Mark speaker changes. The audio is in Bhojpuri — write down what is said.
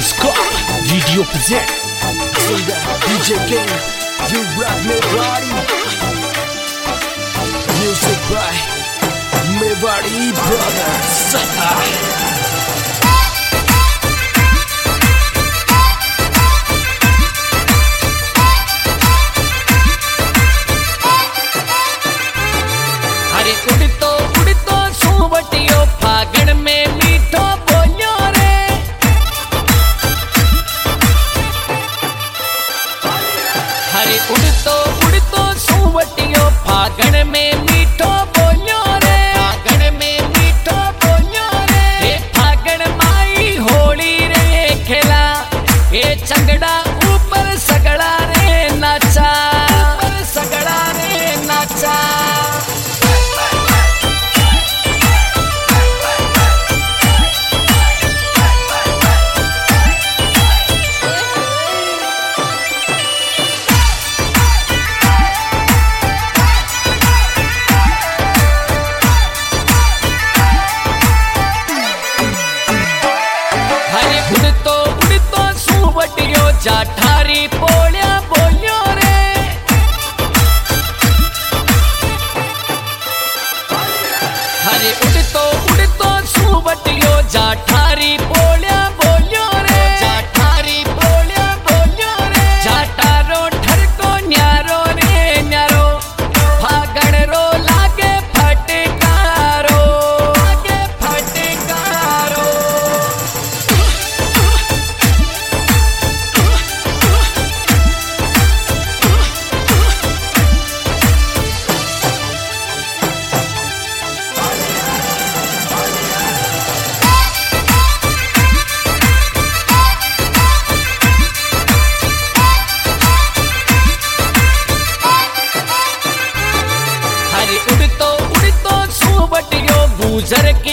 Speaker 1: Scar Video present. Singer DJ King, you rock me body. Music by Mewari Brothers.
Speaker 2: अरे उड़तो उड़तो सूवटियो फागण में मीठो बोलियो रे। अरे उड़तो उड़तो सूवटियो फागण में मीठो बोलियो रे। फागण में मीठो बोलियो रे। हे फागण माई होली रे खेला, ये चंगड़ा ऊपर सगड़ा रे नाचा, ऊपर सगड़ा रे नाचा। उड़तो उड़तो सूवटियो जाठारी पोलिया बोलियो रे। हरे उड़तो उड़तो सूवटियो जाठारी पोलिया बोलियो रे। जाठारी पोलिया बोलियो रे। जाटारो ठरको न्यारो रे न्यारो, फागण रो लागे फटकारो, लागे फटकारो। उड़तो उड़तो सूवटियो गुजर के